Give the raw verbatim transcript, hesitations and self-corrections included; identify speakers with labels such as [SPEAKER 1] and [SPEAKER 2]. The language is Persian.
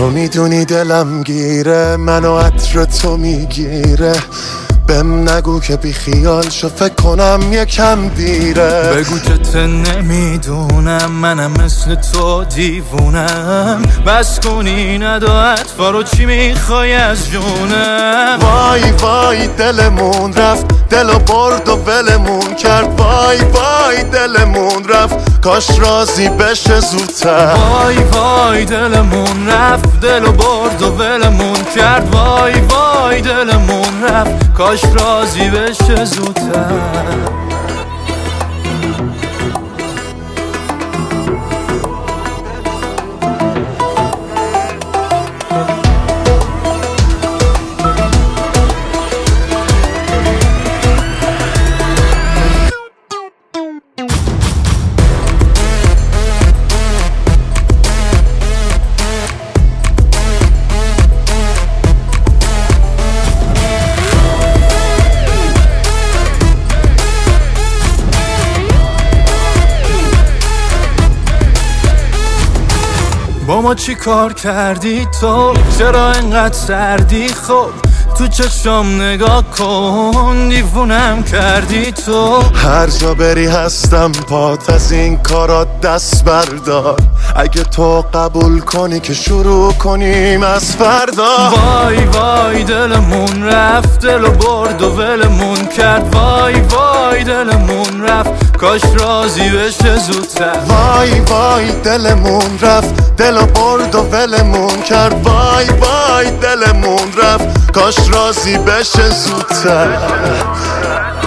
[SPEAKER 1] تو میدونی دلم گیره، منو عطر تو میگیره. بهم نگو که بی خیال شو، فکر کنم یکم دیره.
[SPEAKER 2] بگو که ته نمیدونم، منم مثل تو دیوونم. بس کنی ندا اطفا رو، چی میخوای از جونم؟
[SPEAKER 1] وای وای دلمون رفت، دلو برد و ولمون کرد. وای وای دلمون رفت، کاش راضی بشه زودتر.
[SPEAKER 2] وای وای دلمون رفت، دلو برد و ولمون کرد. وای وای دلمون رفت، کاش راضی بشه زودتر. با ما چی کار کردی تو؟ چرا اینقدر سردی؟ خب تو چشم نگاه کن، دیوونم کردی تو.
[SPEAKER 1] هر جا بری هستم پات، از این کارا دست بردار. اگه تو قبول کنی که شروع کنیم از فردا.
[SPEAKER 2] وای وای دلمون رفت، دلو برد و ولمون کرد. وای وای دلمون رفت، کاش راضی بشه زودتر.
[SPEAKER 1] وای وای دلمون رفت، دلو برد و ولمون کرد. وای وای دلمون رفت، کاش راضی بشه زودتر.